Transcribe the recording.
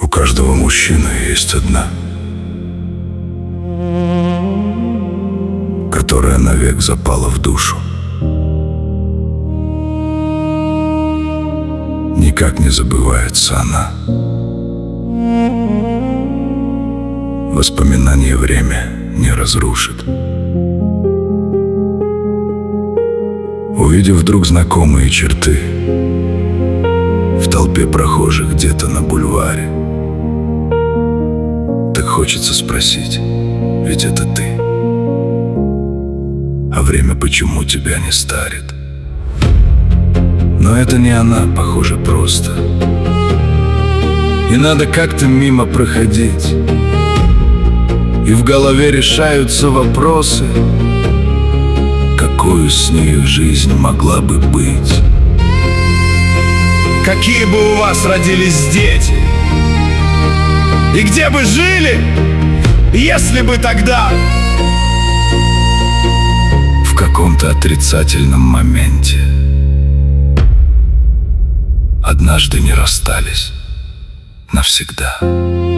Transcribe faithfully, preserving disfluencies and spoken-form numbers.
У каждого мужчины есть одна, которая навек запала в душу. Никак не забывается она. Воспоминания время не разрушит. Увидев вдруг знакомые черты в толпе прохожих где-то на бульваре, так хочется спросить: ведь это ты? А время почему тебя не старит? Но это не она, похоже, просто. И надо как-то мимо проходить. И в голове решаются вопросы, какую с нею жизнь могла бы быть. Какие бы у вас родились дети? И где бы жили, если бы тогда в каком-то отрицательном моменте однажды не расстались навсегда.